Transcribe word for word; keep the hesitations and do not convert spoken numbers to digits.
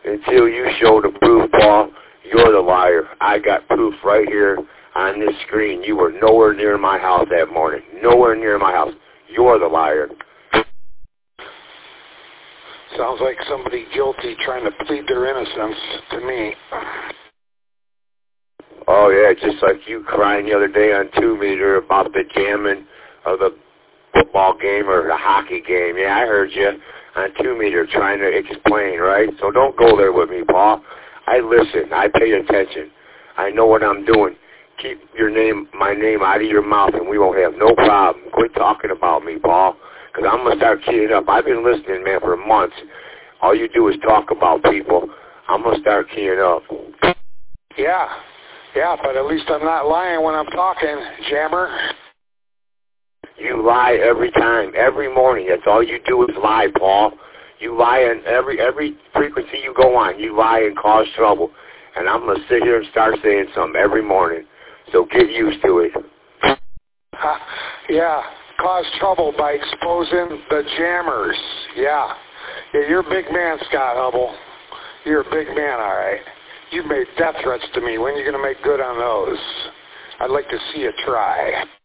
Until you show the proof, Paul, you're the liar. I got proof right here on this screen. You were nowhere near my house that morning. Nowhere near my house. You're the liar. Sounds like somebody guilty trying to plead their innocence to me. Oh, yeah, just like you crying the other day on two meter about the jamming of the football game or the hockey game. Yeah, I heard you on two meter trying to explain, right? So don't go there with me, Paul. I listen. I pay attention. I know what I'm doing. Keep your name, my name out of your mouth, and we won't have no problem. Quit talking about me, Paul, because I'm going to start keying up. I've been listening, man, for months. All you do is talk about people. I'm going to start keying up. Yeah. Yeah, but at least I'm not lying when I'm talking, Jammer. You lie every time, every morning. That's all you do is lie, Paul. You lie on every every frequency you go on. You lie and cause trouble. And I'm going to sit here and start saying something every morning. So get used to it. Uh, yeah, cause trouble by exposing the jammers. Yeah. Yeah, you're a big man, Scott Hubble. You're a big man, all right. You've made death threats to me. When are you going to make good on those? I'd like to see you try.